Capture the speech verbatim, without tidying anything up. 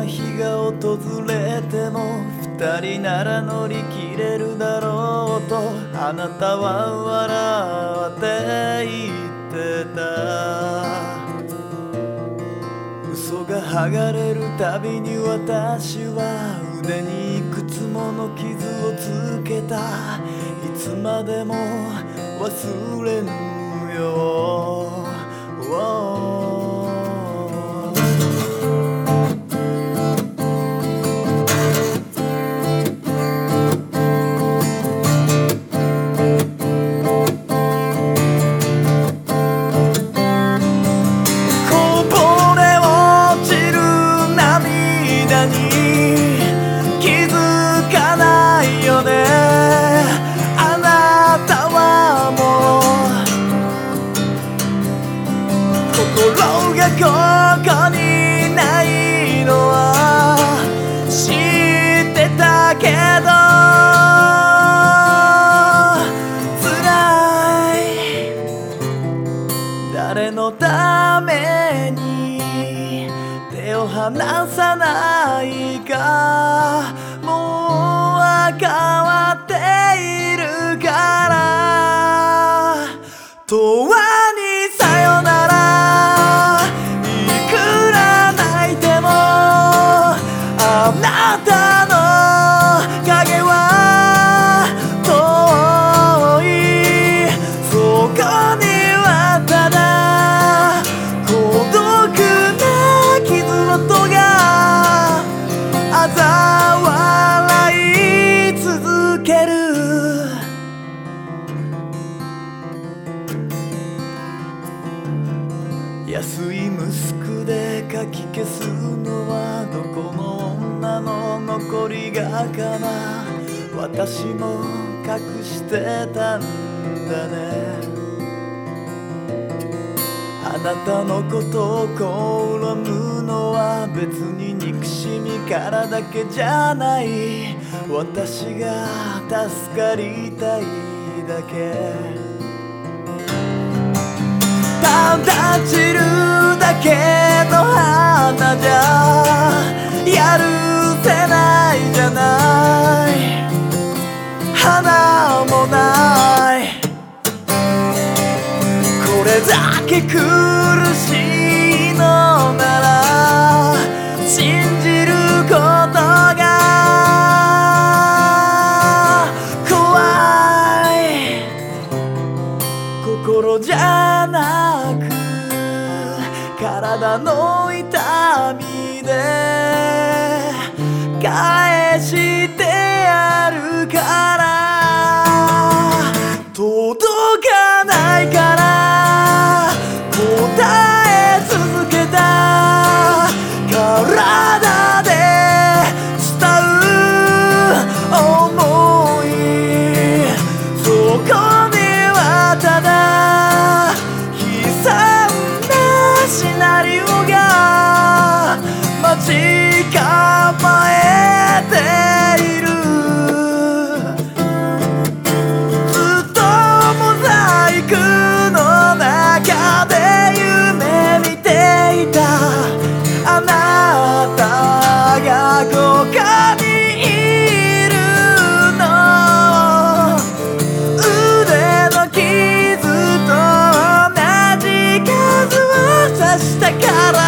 日が訪れても二人なら乗り切れるだろうとあなたは笑って言ってた。嘘が剥がれるたびに私は腕にいくつもの傷をつけた。いつまでも忘れぬよ、気づかないよね。あなたはもう心がここにないのは知ってたけど辛い。誰のために手を離さないか、もう変わっているから永遠にさよなら。いくら泣いてもあなたの影は遠い。そこにはただ孤独な傷跡が嘲笑い続ける。安いムスクでかき消すのはどこの女の残りがかな。私も隠してたんだね。あなたのことを好むのは別に憎しみからだけじゃない。私が助かりたいだけ。ただ散るだけの花じゃやるせないじゃない。花もないこれだけ苦しいのなら信じることが怖い。心じゃなく体の痛みで返してやるから届かないから答え続けた。体で伝う想いそこにはただ悲惨なシナリオが待ち構えている。ずっとモザイクの中で夢見ていたあなたがここにいるの。腕の傷と同じ数を刺したから